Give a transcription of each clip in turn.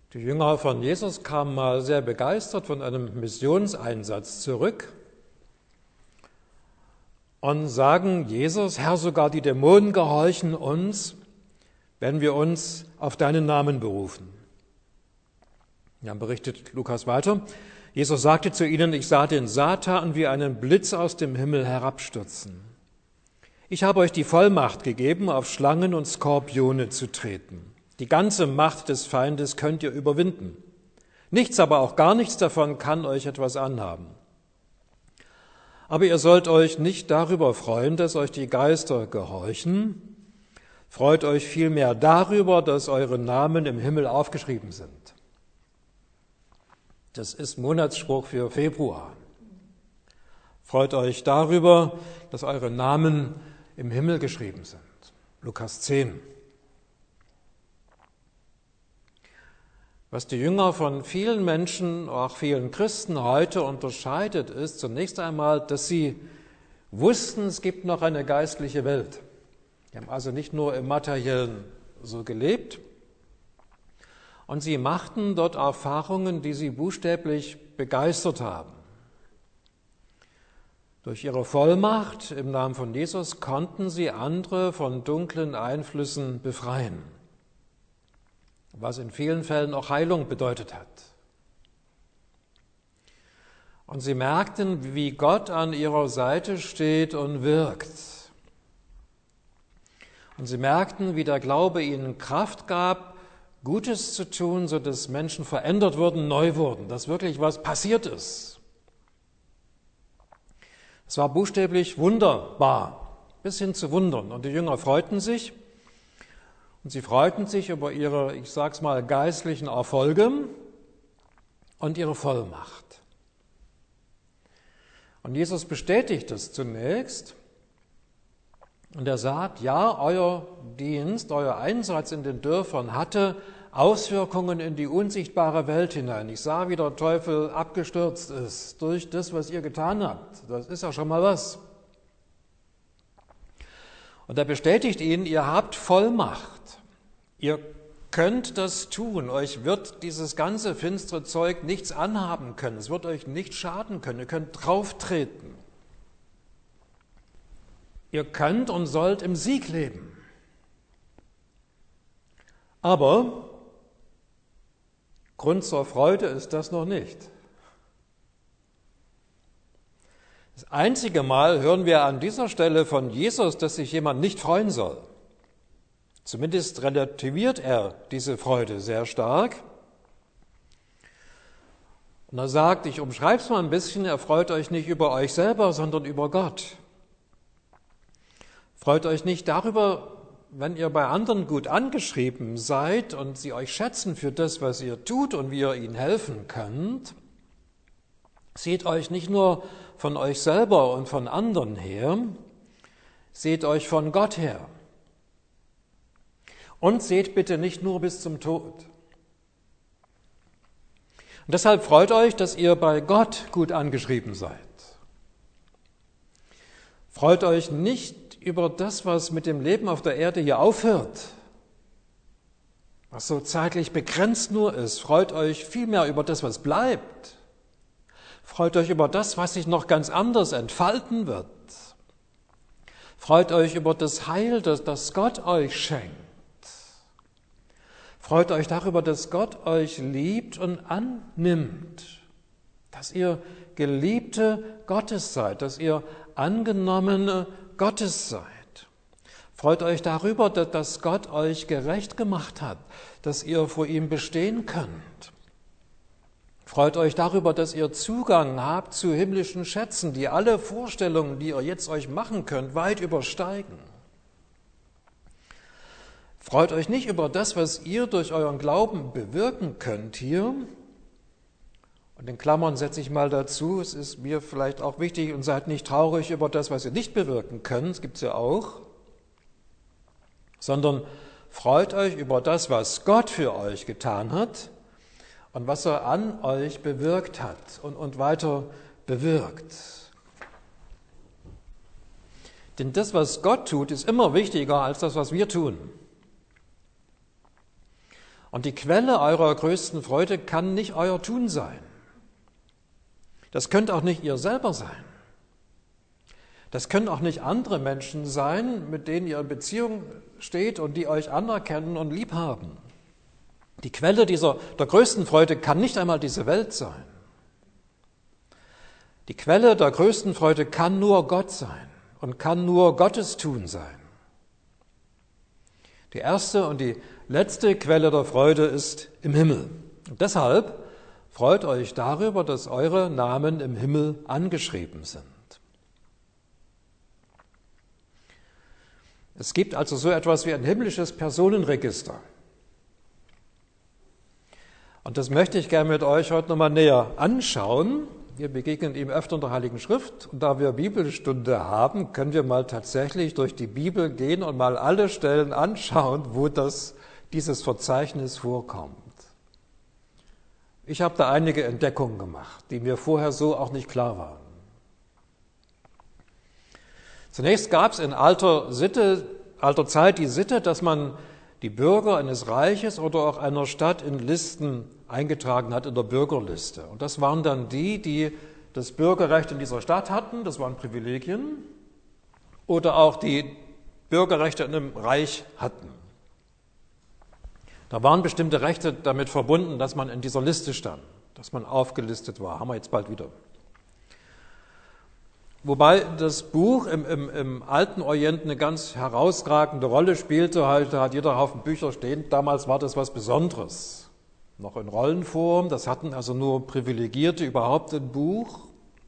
Die Jünger von Jesus kamen mal sehr begeistert von einem Missionseinsatz zurück und sagen Jesus: Herr, sogar die Dämonen gehorchen uns, wenn wir uns auf deinen Namen berufen. Dann berichtet Lukas weiter: Jesus sagte zu ihnen: Ich sah den Satan wie einen Blitz aus dem Himmel herabstürzen. Ich habe euch die Vollmacht gegeben, auf Schlangen und Skorpione zu treten. Die ganze Macht des Feindes könnt ihr überwinden. Nichts, aber auch gar nichts davon kann euch etwas anhaben. Aber ihr sollt euch nicht darüber freuen, dass euch die Geister gehorchen. Freut euch vielmehr darüber, dass eure Namen im Himmel aufgeschrieben sind. Das ist Monatsspruch für Februar. Freut euch darüber, dass eure Namen im Himmel geschrieben sind. Lukas 10. Was die Jünger von vielen Menschen, auch vielen Christen heute unterscheidet, ist zunächst einmal, dass sie wussten, es gibt noch eine geistliche Welt. Die haben also nicht nur im Materiellen so gelebt, und sie machten dort Erfahrungen, die sie buchstäblich begeistert haben. Durch ihre Vollmacht im Namen von Jesus konnten sie andere von dunklen Einflüssen befreien, was in vielen Fällen auch Heilung bedeutet hat. Und sie merkten, wie Gott an ihrer Seite steht und wirkt. Und sie merkten, wie der Glaube ihnen Kraft gab, Gutes zu tun, sodass Menschen verändert wurden, neu wurden, dass wirklich was passiert ist. Es war buchstäblich wunderbar, bis hin zu Wundern. Und die Jünger freuten sich. Und sie freuten sich über ihre, ich sag's mal, geistlichen Erfolge und ihre Vollmacht. Und Jesus bestätigt es zunächst. Und er sagt, ja, euer Dienst, euer Einsatz in den Dörfern hatte Auswirkungen in die unsichtbare Welt hinein. Ich sah, wie der Teufel abgestürzt ist durch das, was ihr getan habt. Das ist ja schon mal was. Und er bestätigt ihnen, ihr habt Vollmacht. Ihr könnt das tun. Euch wird dieses ganze finstere Zeug nichts anhaben können. Es wird euch nicht schaden können. Ihr könnt drauftreten. Ihr könnt und sollt im Sieg leben. Aber Grund zur Freude ist das noch nicht. Das einzige Mal hören wir an dieser Stelle von Jesus, dass sich jemand nicht freuen soll. Zumindest relativiert er diese Freude sehr stark. Und er sagt, ich umschreibe es mal ein bisschen, er freut euch nicht über euch selber, sondern über Gott. Freut euch nicht darüber, wenn ihr bei anderen gut angeschrieben seid und sie euch schätzen für das, was ihr tut und wie ihr ihnen helfen könnt. Seht euch nicht nur von euch selber und von anderen her, seht euch von Gott her. Und seht bitte nicht nur bis zum Tod. Und deshalb freut euch, dass ihr bei Gott gut angeschrieben seid. Freut euch nicht über das, was mit dem Leben auf der Erde hier aufhört, was so zeitlich begrenzt nur ist. Freut euch vielmehr über das, was bleibt. Freut euch über das, was sich noch ganz anders entfalten wird. Freut euch über das Heil, das Gott euch schenkt. Freut euch darüber, dass Gott euch liebt und annimmt, dass ihr Geliebte Gottes seid, dass ihr Angenommene Gottes seid. Freut euch darüber, dass Gott euch gerecht gemacht hat, dass ihr vor ihm bestehen könnt. Freut euch darüber, dass ihr Zugang habt zu himmlischen Schätzen, die alle Vorstellungen, die ihr jetzt euch machen könnt, weit übersteigen. Freut euch nicht über das, was ihr durch euren Glauben bewirken könnt hier. Und in Klammern setze ich mal dazu, es ist mir vielleicht auch wichtig, und seid nicht traurig über das, was ihr nicht bewirken könnt, das gibt es ja auch, sondern freut euch über das, was Gott für euch getan hat und was er an euch bewirkt hat und weiter bewirkt. Denn das, was Gott tut, ist immer wichtiger als das, was wir tun. Und die Quelle eurer größten Freude kann nicht euer Tun sein. Das könnt auch nicht ihr selber sein. Das können auch nicht andere Menschen sein, mit denen ihr in Beziehung steht und die euch anerkennen und lieb haben. Die Quelle der größten Freude kann nicht einmal diese Welt sein. Die Quelle der größten Freude kann nur Gott sein und kann nur Gottes Tun sein. Die erste und die letzte Quelle der Freude ist im Himmel. Und deshalb freut euch darüber, dass eure Namen im Himmel angeschrieben sind. Es gibt also so etwas wie ein himmlisches Personenregister. Und das möchte ich gerne mit euch heute nochmal näher anschauen. Wir begegnen ihm öfter in der Heiligen Schrift. Und da wir Bibelstunde haben, können wir mal tatsächlich durch die Bibel gehen und mal alle Stellen anschauen, wo dieses Verzeichnis vorkommt. Ich habe da einige Entdeckungen gemacht, die mir vorher so auch nicht klar waren. Zunächst gab es in alter Zeit die Sitte, dass man die Bürger eines Reiches oder auch einer Stadt in Listen eingetragen hat, in der Bürgerliste. Und das waren dann die das Bürgerrecht in dieser Stadt hatten, das waren Privilegien, oder auch die Bürgerrechte in einem Reich hatten. Da waren bestimmte Rechte damit verbunden, dass man in dieser Liste stand, dass man aufgelistet war. Haben wir jetzt bald wieder. Wobei das Buch im alten Orient eine ganz herausragende Rolle spielte. Heute hat jeder Haufen Bücher stehen. Damals war das was Besonderes. Noch in Rollenform. Das hatten also nur Privilegierte überhaupt ein Buch.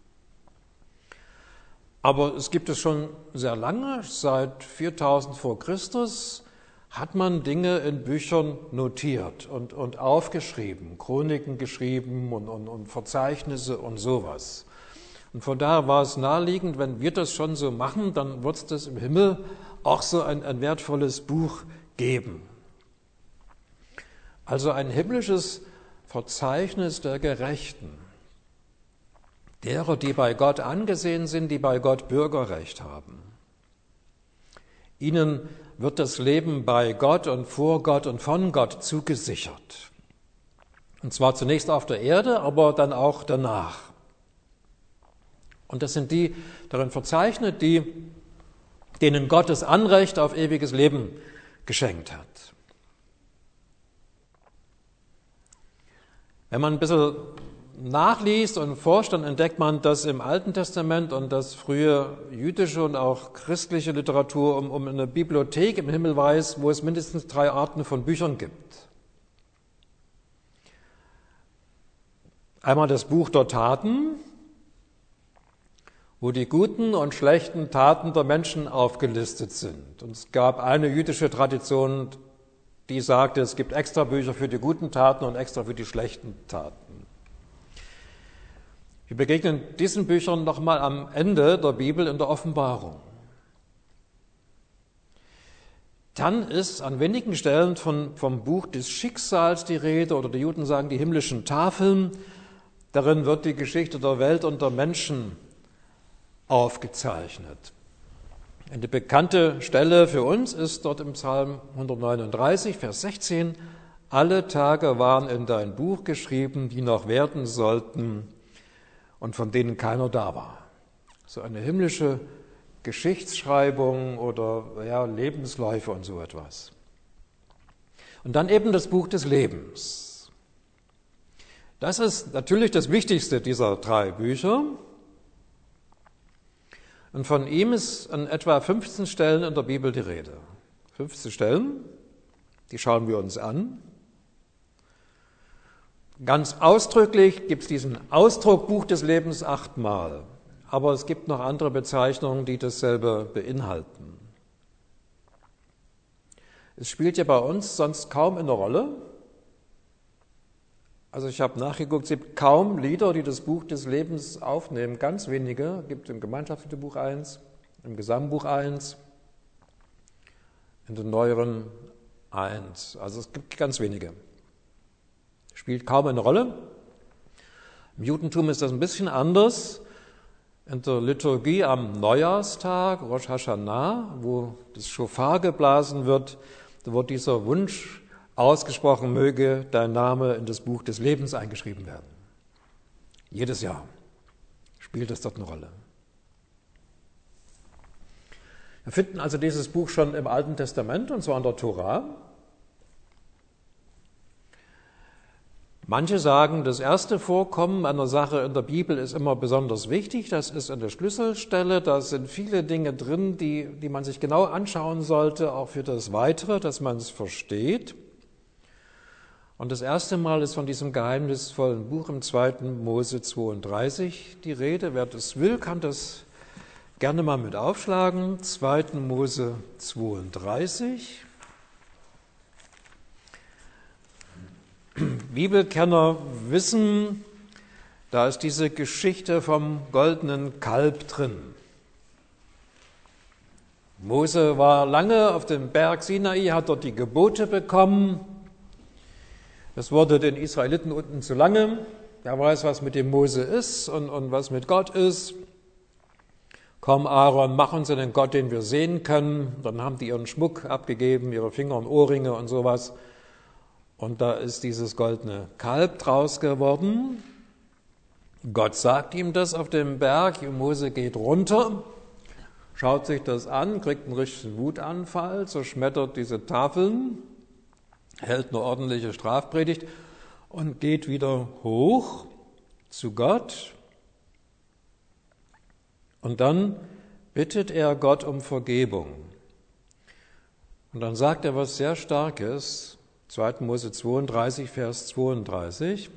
Aber es gibt es schon sehr lange. Seit 4000 vor Christus hat man Dinge in Büchern notiert und aufgeschrieben. Chroniken geschrieben und Verzeichnisse und sowas. Und von daher war es naheliegend, wenn wir das schon so machen, dann wird es das im Himmel auch so ein wertvolles Buch geben. Also ein himmlisches Verzeichnis der Gerechten, derer, die bei Gott angesehen sind, die bei Gott Bürgerrecht haben. Ihnen wird das Leben bei Gott und vor Gott und von Gott zugesichert. Und zwar zunächst auf der Erde, aber dann auch danach. Und das sind die darin verzeichnet, denen Gott das Anrecht auf ewiges Leben geschenkt hat. Wenn man ein bisschen nachliest und forscht, dann entdeckt man, dass im Alten Testament und das frühe jüdische und auch christliche Literatur um eine Bibliothek im Himmel weiß, wo es mindestens 3 Arten von Büchern gibt. Einmal das Buch der Taten, wo die guten und schlechten Taten der Menschen aufgelistet sind. Und es gab eine jüdische Tradition, die sagte, es gibt extra Bücher für die guten Taten und extra für die schlechten Taten. Wir begegnen diesen Büchern nochmal am Ende der Bibel in der Offenbarung. Dann ist an wenigen Stellen vom Buch des Schicksals die Rede, oder die Juden sagen die himmlischen Tafeln. Darin wird die Geschichte der Welt und der Menschen aufgezeichnet. Eine bekannte Stelle für uns ist dort im Psalm 139, Vers 16. Alle Tage waren in dein Buch geschrieben, die noch werden sollten und von denen keiner da war. So eine himmlische Geschichtsschreibung oder Lebensläufe und so etwas. Und dann eben das Buch des Lebens. Das ist natürlich das Wichtigste dieser 3 Bücher. Und von ihm ist an etwa 15 Stellen in der Bibel die Rede. 15 Stellen, die schauen wir uns an. Ganz ausdrücklich gibt es diesen Ausdruck Buch des Lebens 8-mal. Aber es gibt noch andere Bezeichnungen, die dasselbe beinhalten. Es spielt ja bei uns sonst kaum eine Rolle. Also ich habe nachgeguckt, es gibt kaum Lieder, die das Buch des Lebens aufnehmen. Ganz wenige. Es gibt im Gemeinschaftsliederbuch 1, im Gesangbuch 1, in den neueren 1. Also es gibt ganz wenige. Spielt kaum eine Rolle. Im Judentum ist das ein bisschen anders. In der Liturgie am Neujahrstag, Rosh Hashanah, wo das Schofar geblasen wird, da wird dieser Wunsch ausgesprochen möge dein Name in das Buch des Lebens eingeschrieben werden. Jedes Jahr spielt es dort eine Rolle. Wir finden also dieses Buch schon im Alten Testament, und zwar in der Tora. Manche sagen, das erste Vorkommen einer Sache in der Bibel ist immer besonders wichtig. Das ist eine Schlüsselstelle. Da sind viele Dinge drin, die man sich genau anschauen sollte, auch für das Weitere, dass man es versteht. Und das erste Mal ist von diesem geheimnisvollen Buch im 2. Mose 32 die Rede. Wer das will, kann das gerne mal mit aufschlagen. 2. Mose 32. Bibelkenner wissen, da ist diese Geschichte vom goldenen Kalb drin. Mose war lange auf dem Berg Sinai, hat dort die Gebote bekommen. Das wurde den Israeliten unten zu lange. Wer weiß, was mit dem Mose ist und was mit Gott ist. Komm, Aaron, mach uns einen Gott, den wir sehen können. Dann haben die ihren Schmuck abgegeben, ihre Finger und Ohrringe und sowas. Und da ist dieses goldene Kalb draus geworden. Gott sagt ihm das auf dem Berg. Mose geht runter, schaut sich das an, kriegt einen richtigen Wutanfall, zerschmettert diese Tafeln, hält eine ordentliche Strafpredigt und geht wieder hoch zu Gott. Und dann bittet er Gott um Vergebung. Und dann sagt er was sehr Starkes, 2. Mose 32, Vers 32.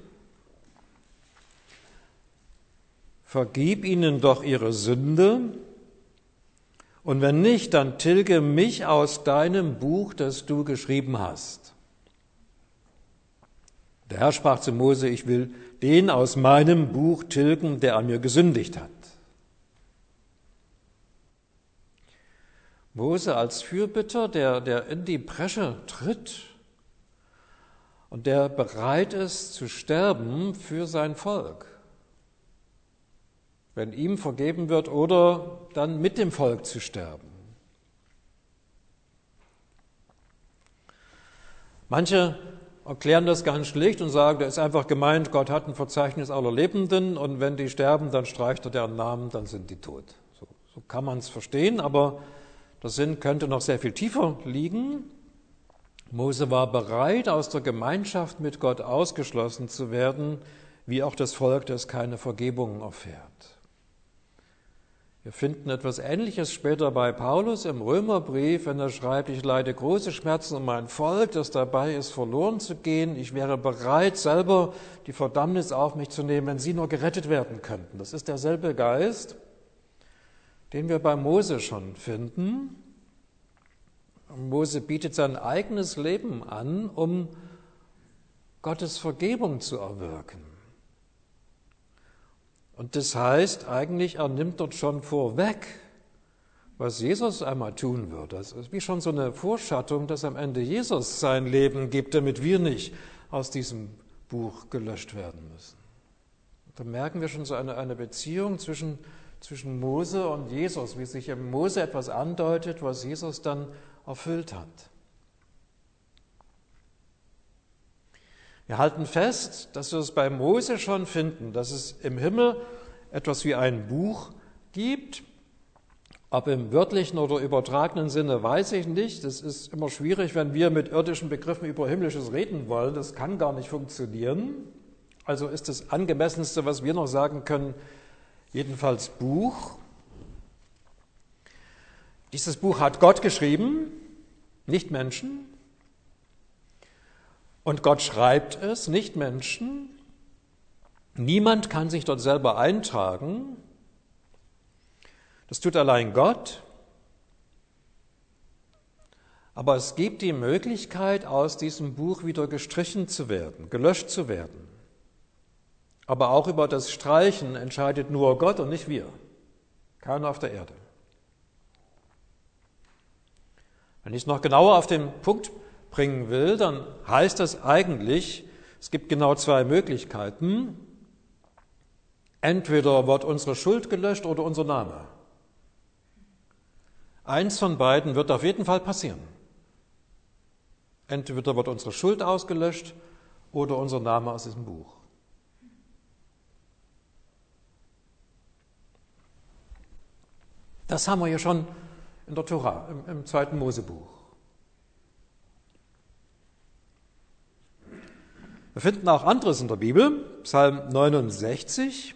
Vergib ihnen doch ihre Sünde, und wenn nicht, dann tilge mich aus deinem Buch, das du geschrieben hast. Der Herr sprach zu Mose, ich will den aus meinem Buch tilgen, der an mir gesündigt hat. Mose als Fürbitter, der in die Bresche tritt und der bereit ist zu sterben für sein Volk, wenn ihm vergeben wird oder dann mit dem Volk zu sterben. Manche erklären das ganz schlicht und sagen, da ist einfach gemeint, Gott hat ein Verzeichnis aller Lebenden und wenn die sterben, dann streicht er deren Namen, dann sind die tot. So kann man es verstehen, aber der Sinn könnte noch sehr viel tiefer liegen. Mose war bereit, aus der Gemeinschaft mit Gott ausgeschlossen zu werden, wie auch das Volk, das keine Vergebung erfährt. Wir finden etwas Ähnliches später bei Paulus im Römerbrief, wenn er schreibt, ich leide große Schmerzen um mein Volk, das dabei ist, verloren zu gehen. Ich wäre bereit, selber die Verdammnis auf mich zu nehmen, wenn sie nur gerettet werden könnten. Das ist derselbe Geist, den wir bei Mose schon finden. Mose bietet sein eigenes Leben an, um Gottes Vergebung zu erwirken. Und das heißt eigentlich, er nimmt dort schon vorweg, was Jesus einmal tun wird. Das ist wie schon so eine Vorschattung, dass am Ende Jesus sein Leben gibt, damit wir nicht aus diesem Buch gelöscht werden müssen. Da merken wir schon so eine Beziehung zwischen Mose und Jesus, wie sich im Mose etwas andeutet, was Jesus dann erfüllt hat. Wir halten fest, dass wir es bei Mose schon finden, dass es im Himmel etwas wie ein Buch gibt. Ob im wörtlichen oder übertragenen Sinne, weiß ich nicht. Das ist immer schwierig, wenn wir mit irdischen Begriffen über Himmlisches reden wollen. Das kann gar nicht funktionieren. Also ist das Angemessenste, was wir noch sagen können, jedenfalls Buch. Dieses Buch hat Gott geschrieben, nicht Menschen. Und Gott schreibt es, nicht Menschen. Niemand kann sich dort selber eintragen. Das tut allein Gott. Aber es gibt die Möglichkeit, aus diesem Buch wieder gestrichen zu werden, gelöscht zu werden. Aber auch über das Streichen entscheidet nur Gott und nicht wir. Keiner auf der Erde. Wenn ich es noch genauer auf den Punkt bringen will, dann heißt das eigentlich, es gibt genau zwei Möglichkeiten. Entweder wird unsere Schuld gelöscht oder unser Name. Eins von beiden wird auf jeden Fall passieren. Entweder wird unsere Schuld ausgelöscht oder unser Name aus diesem Buch. Das haben wir ja schon in der Tora, im 2. Mosebuch. Wir finden auch anderes in der Bibel, Psalm 69.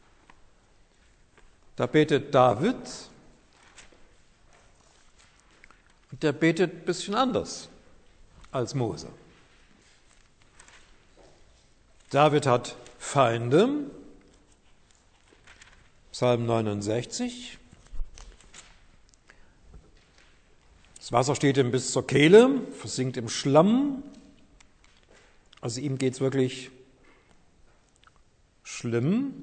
Da betet David, und der betet ein bisschen anders als Mose. David hat Feinde, Psalm 69. Das Wasser steht ihm bis zur Kehle, versinkt im Schlamm. Also ihm geht es wirklich schlimm.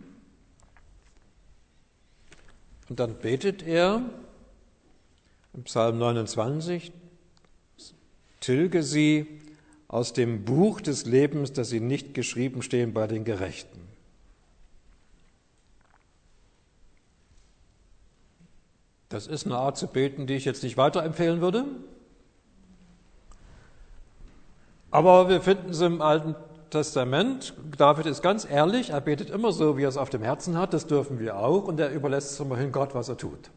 Und dann betet er im Psalm 29, tilge sie aus dem Buch des Lebens, dass sie nicht geschrieben stehen bei den Gerechten. Das ist eine Art zu beten, die ich jetzt nicht weiterempfehlen würde. Aber wir finden es im Alten Testament. David ist ganz ehrlich, er betet immer so, wie er es auf dem Herzen hat, das dürfen wir auch, und er überlässt es immerhin Gott, was er tut.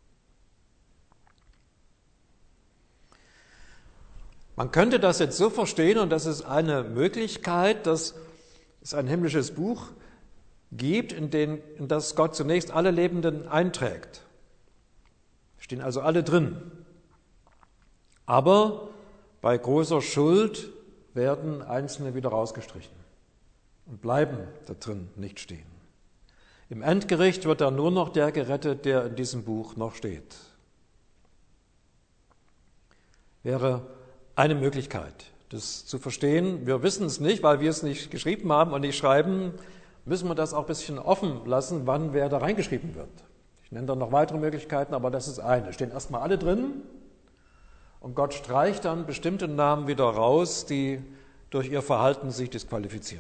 Man könnte das jetzt so verstehen, und das ist eine Möglichkeit, dass es ein himmlisches Buch gibt, in das Gott zunächst alle Lebenden einträgt. Stehen also alle drin. Aber bei großer Schuld werden Einzelne wieder rausgestrichen und bleiben da drin nicht stehen. Im Endgericht wird dann nur noch der gerettet, der in diesem Buch noch steht. Wäre eine Möglichkeit, das zu verstehen. Wir wissen es nicht, weil wir es nicht geschrieben haben und nicht schreiben, müssen wir das auch ein bisschen offen lassen, wann wer da reingeschrieben wird. Ich nenne dann noch weitere Möglichkeiten, aber das ist eine. Stehen erstmal alle drin und Gott streicht dann bestimmte Namen wieder raus, die durch ihr Verhalten sich disqualifizieren.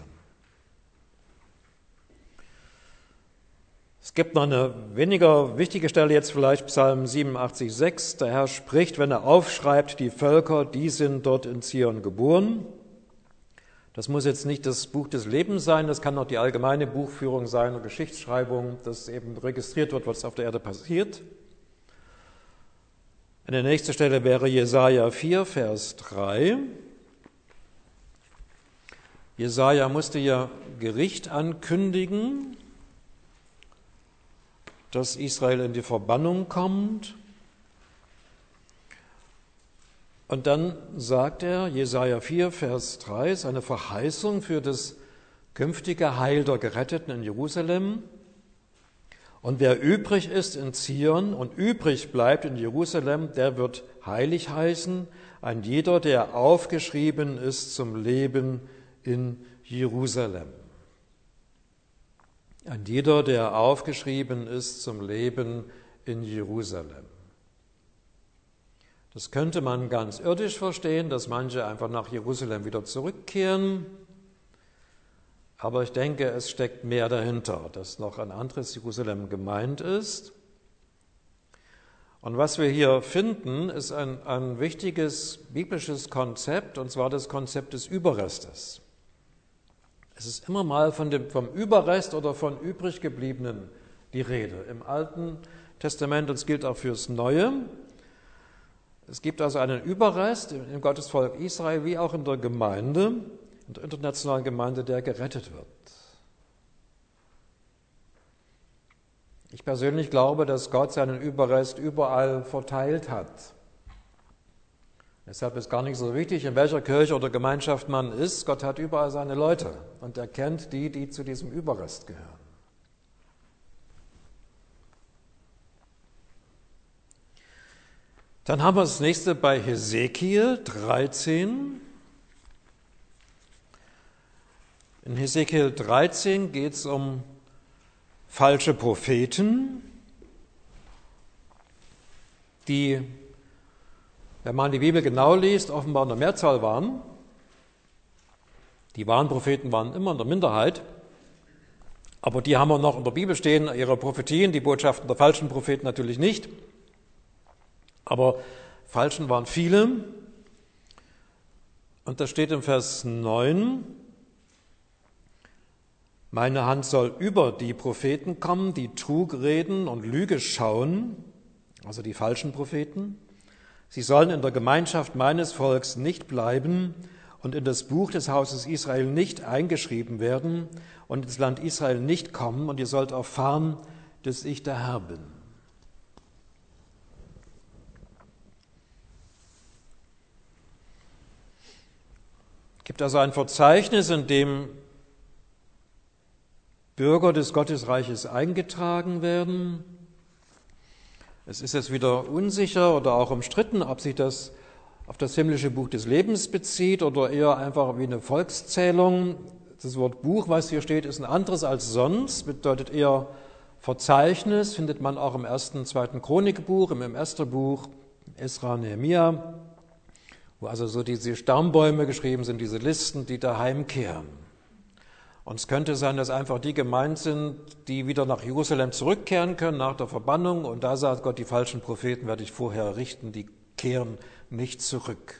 Es gibt noch eine weniger wichtige Stelle jetzt vielleicht, Psalm 87,6. Der Herr spricht, wenn er aufschreibt, die Völker, die sind dort in Zion geboren. Das muss jetzt nicht das Buch des Lebens sein, das kann auch die allgemeine Buchführung sein und Geschichtsschreibung, dass eben registriert wird, was auf der Erde passiert. Eine nächste Stelle wäre Jesaja 4, Vers 3. Jesaja musste ja Gericht ankündigen, dass Israel in die Verbannung kommt. Und dann sagt er, Jesaja 4, Vers 3, ist eine Verheißung für das künftige Heil der Geretteten in Jerusalem. Und wer übrig ist in Zion und übrig bleibt in Jerusalem, der wird heilig heißen, ein jeder, der aufgeschrieben ist zum Leben in Jerusalem. Ein jeder, der aufgeschrieben ist zum Leben in Jerusalem. Das könnte man ganz irdisch verstehen, dass manche einfach nach Jerusalem wieder zurückkehren. Aber ich denke, es steckt mehr dahinter, dass noch ein anderes Jerusalem gemeint ist. Und was wir hier finden, ist ein wichtiges biblisches Konzept, und zwar das Konzept des Überrestes. Es ist immer mal vom Überrest oder von Übriggebliebenen die Rede. Im Alten Testament, und es gilt auch fürs Neue. Es gibt also einen Überrest im Gottesvolk Israel, wie auch in der Gemeinde, in der internationalen Gemeinde, der gerettet wird. Ich persönlich glaube, dass Gott seinen Überrest überall verteilt hat. Deshalb ist gar nicht so wichtig, in welcher Kirche oder Gemeinschaft man ist. Gott hat überall seine Leute und er kennt die, die zu diesem Überrest gehören. Dann haben wir das nächste bei Hesekiel 13. In Hesekiel 13 geht es um falsche Propheten, die, wenn man die Bibel genau liest, offenbar in der Mehrzahl waren. Die wahren Propheten waren immer in der Minderheit, aber die haben wir noch in der Bibel stehen, ihre Prophetien, die Botschaften der falschen Propheten natürlich nicht. Aber Falschen waren viele. Und da steht im Vers 9, meine Hand soll über die Propheten kommen, die Trug reden und Lüge schauen, also die falschen Propheten. Sie sollen in der Gemeinschaft meines Volks nicht bleiben und in das Buch des Hauses Israel nicht eingeschrieben werden und ins Land Israel nicht kommen, und ihr sollt erfahren, dass ich der Herr bin. Es gibt also ein Verzeichnis, in dem Bürger des Gottesreiches eingetragen werden. Es ist jetzt wieder unsicher oder auch umstritten, ob sich das auf das himmlische Buch des Lebens bezieht oder eher einfach wie eine Volkszählung. Das Wort Buch, was hier steht, ist ein anderes als sonst, bedeutet eher Verzeichnis, findet man auch im 1. und 2. Chronikbuch, im Estherbuch, Esra, Nehemia, wo also so diese Stammbäume geschrieben sind, diese Listen, die da heimkehren. Und es könnte sein, dass einfach die gemeint sind, die wieder nach Jerusalem zurückkehren können nach der Verbannung. Und da sagt Gott, die falschen Propheten werde ich vorher richten, die kehren nicht zurück.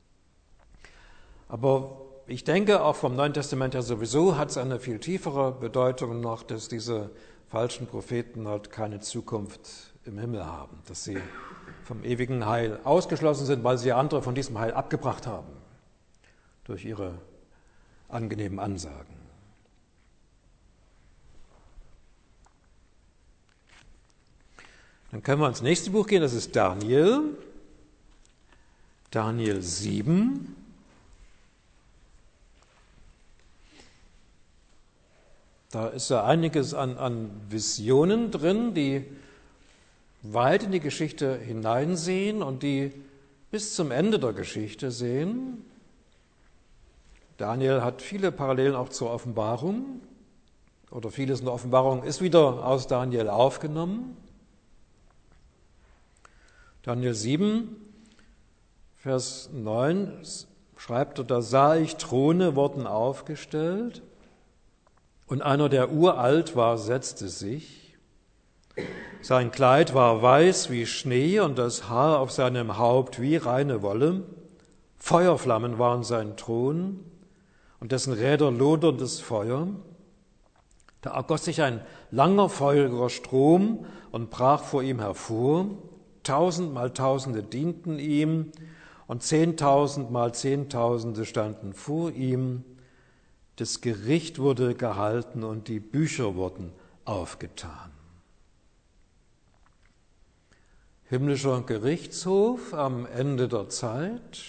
Aber ich denke, auch vom Neuen Testament her sowieso hat es eine viel tiefere Bedeutung noch, dass diese falschen Propheten halt keine Zukunft im Himmel haben, dass sie vom ewigen Heil ausgeschlossen sind, weil sie andere von diesem Heil abgebracht haben durch ihre angenehmen Ansagen. Dann können wir ins nächste Buch gehen, das ist Daniel. Daniel 7. Da ist ja einiges an Visionen drin, die weit in die Geschichte hineinsehen und die bis zum Ende der Geschichte sehen. Daniel hat viele Parallelen auch zur Offenbarung, oder vieles in der Offenbarung ist wieder aus Daniel aufgenommen. Daniel 7, Vers 9 schreibt er, da sah ich Throne wurden aufgestellt und einer, der uralt war, setzte sich. Sein Kleid war weiß wie Schnee und das Haar auf seinem Haupt wie reine Wolle. Feuerflammen waren sein Thron und dessen Räder loderndes Feuer. Da ergoss sich ein langer, feuriger Strom und brach vor ihm hervor. 1000 mal Tausende dienten ihm und 10.000 mal Zehntausende standen vor ihm. Das Gericht wurde gehalten und die Bücher wurden aufgetan. Himmlischer Gerichtshof am Ende der Zeit.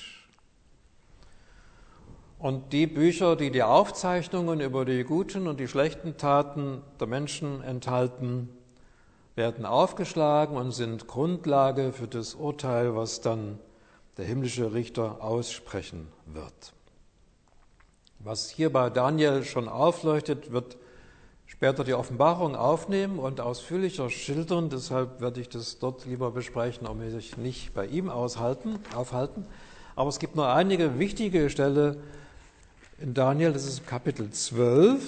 Und die Bücher, die die Aufzeichnungen über die guten und die schlechten Taten der Menschen enthalten, werden aufgeschlagen und sind Grundlage für das Urteil, was dann der himmlische Richter aussprechen wird. Was hier bei Daniel schon aufleuchtet, wird später die Offenbarung aufnehmen und ausführlicher schildern. Deshalb werde ich das dort lieber besprechen, um mich nicht bei ihm aufhalten. Aber es gibt nur einige wichtige Stellen in Daniel, das ist Kapitel 12.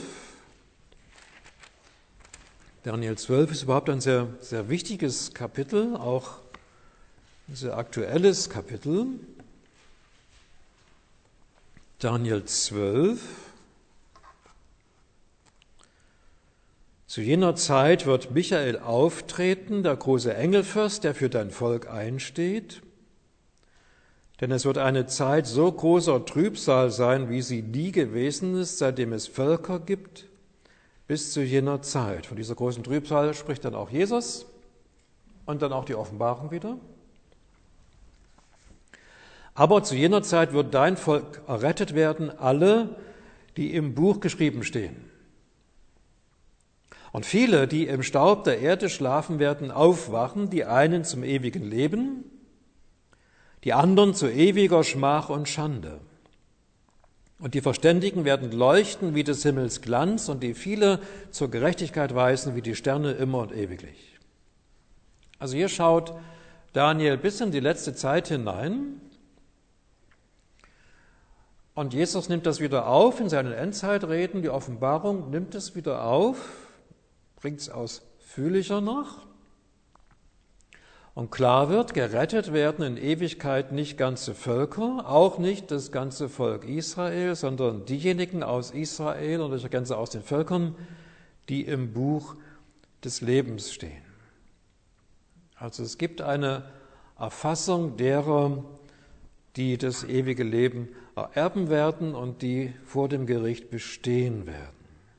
Daniel 12 ist überhaupt ein sehr, sehr wichtiges Kapitel, auch ein sehr aktuelles Kapitel. Daniel 12. Zu jener Zeit wird Michael auftreten, der große Engelfürst, der für dein Volk einsteht. Denn es wird eine Zeit so großer Trübsal sein, wie sie nie gewesen ist, seitdem es Völker gibt, bis zu jener Zeit. Von dieser großen Trübsal spricht dann auch Jesus und dann auch die Offenbarung wieder. Aber zu jener Zeit wird dein Volk errettet werden, alle, die im Buch geschrieben stehen. Und viele, die im Staub der Erde schlafen, werden aufwachen, die einen zum ewigen Leben, die anderen zu ewiger Schmach und Schande. Und die Verständigen werden leuchten wie des Himmels Glanz und die viele zur Gerechtigkeit weisen wie die Sterne immer und ewiglich. Also hier schaut Daniel bis in die letzte Zeit hinein und Jesus nimmt das wieder auf in seinen Endzeitreden, die Offenbarung nimmt es wieder auf, bringt es ausführlicher noch Und klar wird, gerettet werden in Ewigkeit nicht ganze Völker, auch nicht das ganze Volk Israel, sondern diejenigen aus Israel und ich ergänze aus den Völkern, die im Buch des Lebens stehen. Also es gibt eine Erfassung derer, die das ewige Leben ererben werden und die vor dem Gericht bestehen werden.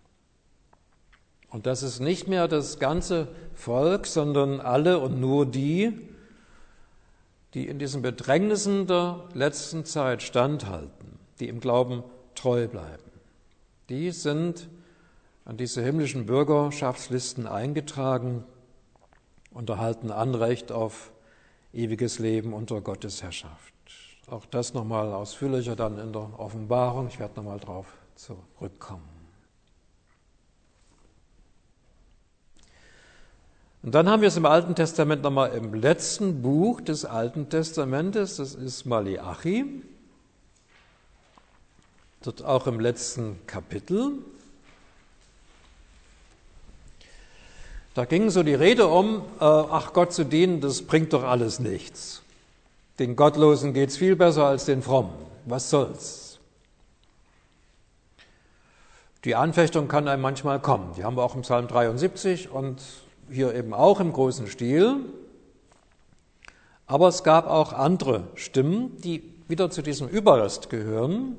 Und das ist nicht mehr das ganze Volk, sondern alle und nur die, die in diesen Bedrängnissen der letzten Zeit standhalten, die im Glauben treu bleiben. Die sind an diese himmlischen Bürgerschaftslisten eingetragen und erhalten Anrecht auf ewiges Leben unter Gottes Herrschaft. Auch das nochmal ausführlicher dann in der Offenbarung. Ich werde nochmal drauf zurückkommen. Und dann haben wir es im Alten Testament nochmal im letzten Buch des Alten Testamentes, das ist Maleachi, dort auch im letzten Kapitel. Da ging so die Rede um, ach Gott zu dienen, das bringt doch alles nichts. Den Gottlosen geht's viel besser als den Frommen. Was soll's? Die Anfechtung kann einem manchmal kommen. Die haben wir auch im Psalm 73 und hier eben auch im großen Stil. Aber es gab auch andere Stimmen, die wieder zu diesem Überrest gehören.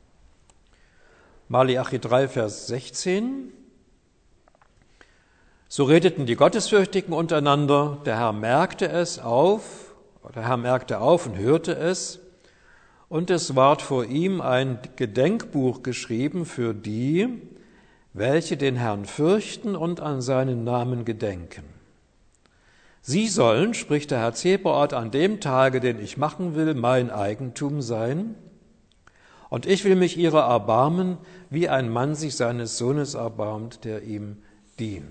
Maleachi 3, Vers 16. So redeten die Gottesfürchtigen untereinander, der Herr merkte auf und hörte es, und es ward vor ihm ein Gedenkbuch geschrieben für die, welche den Herrn fürchten und an seinen Namen gedenken. Sie sollen, spricht der Herr Zebaoth, an dem Tage, den ich machen will, mein Eigentum sein, und ich will mich ihrer erbarmen, wie ein Mann sich seines Sohnes erbarmt, der ihm dient.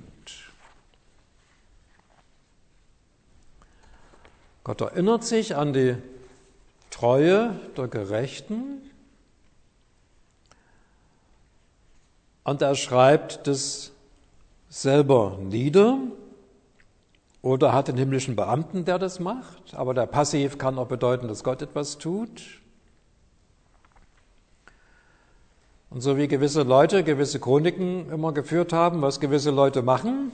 Gott erinnert sich an die Treue der Gerechten und er schreibt das selber nieder oder hat den himmlischen Beamten, der das macht, aber der Passiv kann auch bedeuten, dass Gott etwas tut. Und so wie gewisse Leute gewisse Chroniken immer geführt haben, was gewisse Leute machen,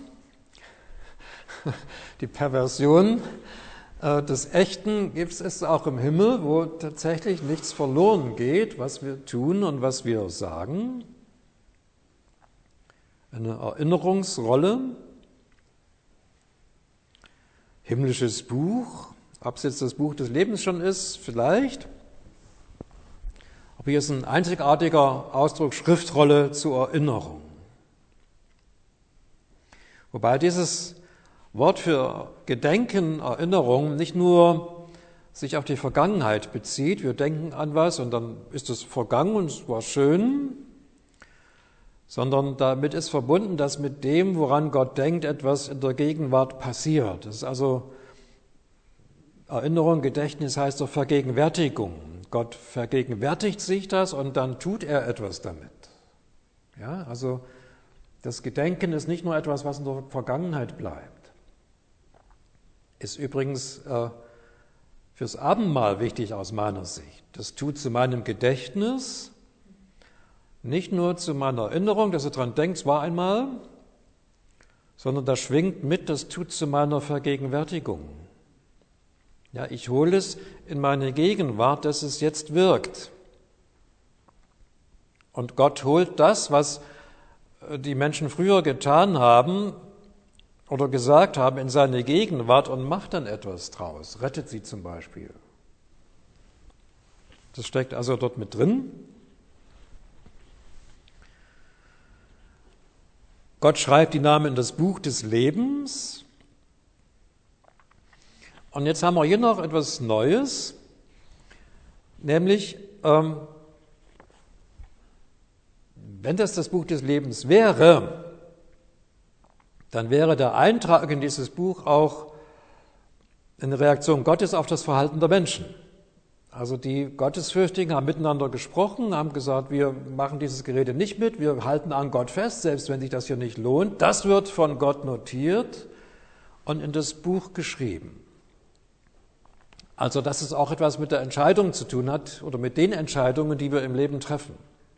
die Perversion des Echten gibt es auch im Himmel, wo tatsächlich nichts verloren geht, was wir tun und was wir sagen. Eine Erinnerungsrolle, himmlisches Buch, ob es jetzt das Buch des Lebens schon ist, vielleicht. Aber hier ist ein einzigartiger Ausdruck, Schriftrolle zur Erinnerung. Wobei dieses Wort für Gedenken, Erinnerung nicht nur sich auf die Vergangenheit bezieht, wir denken an was und dann ist es vergangen und es war schön, sondern damit ist verbunden, dass mit dem, woran Gott denkt, etwas in der Gegenwart passiert. Das ist also Erinnerung, Gedächtnis heißt doch Vergegenwärtigung. Gott vergegenwärtigt sich das und dann tut er etwas damit. Ja, also das Gedenken ist nicht nur etwas, was in der Vergangenheit bleibt. Ist übrigens fürs Abendmahl wichtig aus meiner Sicht. Das tut zu meinem Gedächtnis, nicht nur zu meiner Erinnerung, dass ihr daran denkt, es war einmal, sondern das schwingt mit, das tut zu meiner Vergegenwärtigung. Ja, ich hole es in meine Gegenwart, dass es jetzt wirkt. Und Gott holt das, was die Menschen früher getan haben oder gesagt haben, in seine Gegenwart und macht dann etwas draus, rettet sie zum Beispiel. Das steckt also dort mit drin. Gott schreibt die Namen in das Buch des Lebens. Und jetzt haben wir hier noch etwas Neues, nämlich, wenn das Buch des Lebens wäre, dann wäre der Eintrag in dieses Buch auch eine Reaktion Gottes auf das Verhalten der Menschen. Also die Gottesfürchtigen haben miteinander gesprochen, haben gesagt, wir machen dieses Gerede nicht mit, wir halten an Gott fest, selbst wenn sich das hier nicht lohnt. Das wird von Gott notiert und in das Buch geschrieben. Also dass es auch etwas mit der Entscheidung zu tun hat oder mit den Entscheidungen, die wir im Leben treffen.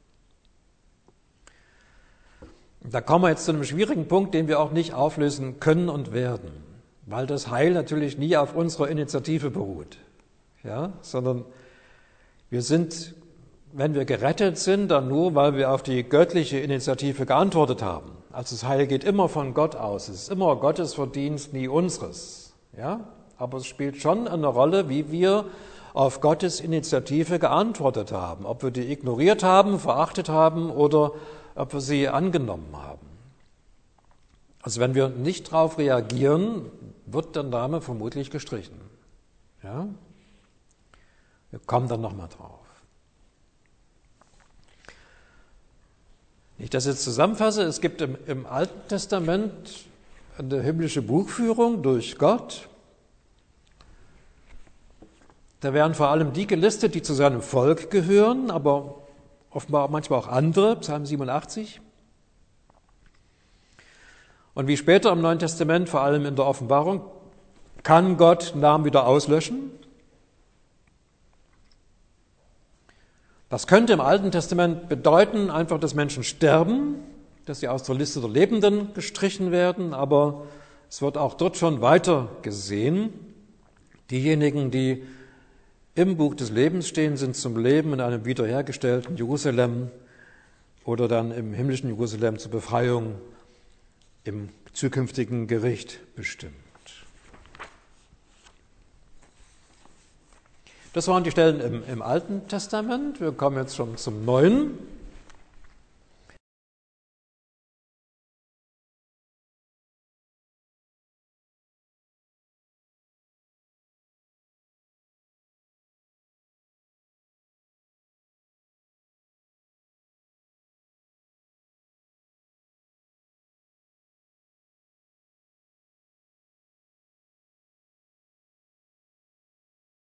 Da kommen wir jetzt zu einem schwierigen Punkt, den wir auch nicht auflösen können und werden, weil das Heil natürlich nie auf unserer Initiative beruht, ja, sondern wir sind, wenn wir gerettet sind, dann nur, weil wir auf die göttliche Initiative geantwortet haben. Also das Heil geht immer von Gott aus, es ist immer Gottes Verdienst, nie unseres, ja, aber es spielt schon eine Rolle, wie wir auf Gottes Initiative geantwortet haben, ob wir die ignoriert haben, verachtet haben oder ob wir sie angenommen haben. Also wenn wir nicht darauf reagieren, wird der Name vermutlich gestrichen. Ja? Wir kommen dann nochmal drauf. Wenn ich das jetzt zusammenfasse, es gibt im Alten Testament eine himmlische Buchführung durch Gott. Da werden vor allem die gelistet, die zu seinem Volk gehören, aber offenbar manchmal auch andere, Psalm 87. Und wie später im Neuen Testament, vor allem in der Offenbarung, kann Gott Namen wieder auslöschen. Das könnte im Alten Testament bedeuten, einfach, dass Menschen sterben, dass sie aus der Liste der Lebenden gestrichen werden, aber es wird auch dort schon weiter gesehen. Diejenigen, die im Buch des Lebens stehen, sind zum Leben in einem wiederhergestellten Jerusalem oder dann im himmlischen Jerusalem zur Befreiung im zukünftigen Gericht bestimmt. Das waren die Stellen im Alten Testament. Wir kommen jetzt schon zum Neuen.